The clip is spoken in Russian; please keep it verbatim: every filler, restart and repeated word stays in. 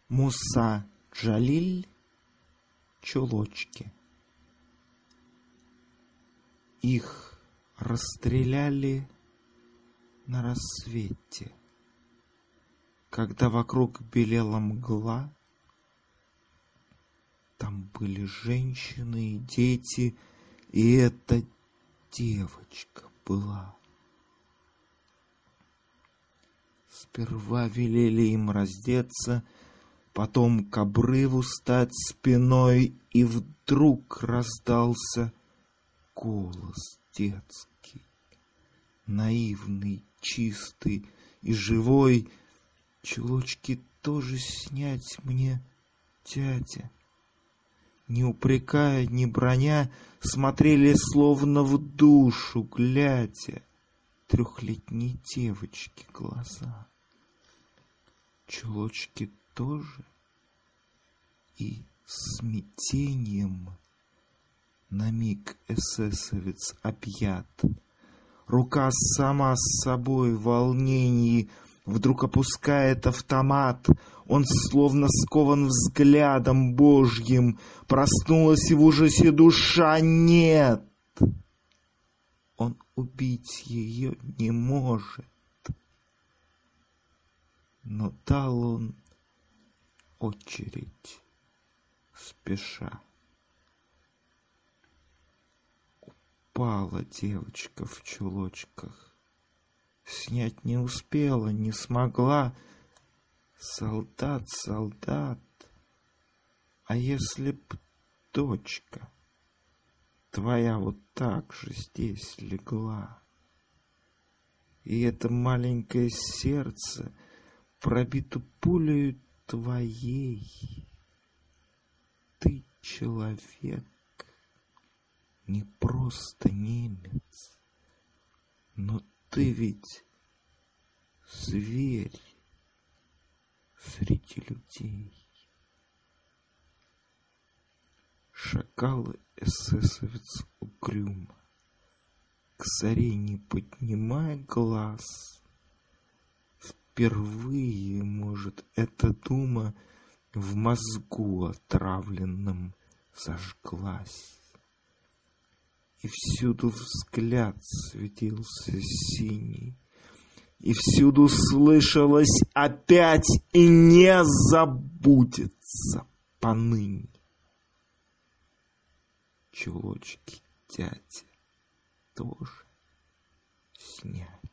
Муса Джалиль, чулочки. Их расстреляли на рассвете, когда вокруг белела мгла. Там были женщины и дети, и эта девочка была. Сперва велели им раздеться, потом к обрыву стать спиной, и вдруг раздался голос детский, наивный, чистый и живой. Чулочки тоже снять мне, дядя? Не упрекая, не броня, смотрели словно в душу, глядя трехлетней девочки глаза. Чулочки тоже и смятением на миг эсэсовец объят. Рука сама с собой в волнении вдруг опускает автомат. Он словно скован взглядом Божьим. Проснулась и в ужасе душа. Нет! Он убить ее не может. Но дал он очередь спеша. Упала девочка в чулочках. Снять не успела, не смогла. Солдат, солдат, а если б дочка твоя вот так же здесь легла, и это маленькое сердце пробито пулею твоей, ты человек, не просто немец, но ты ведь зверь среди людей. Шагал эсэсовец угрюмо, к заре не поднимая глаз. Впервые, может, эта дума в мозгу отравленном зажглась. И всюду взгляд светился синий, и всюду слышалось опять и не забудется поныне. Чулочки дяди тоже снять.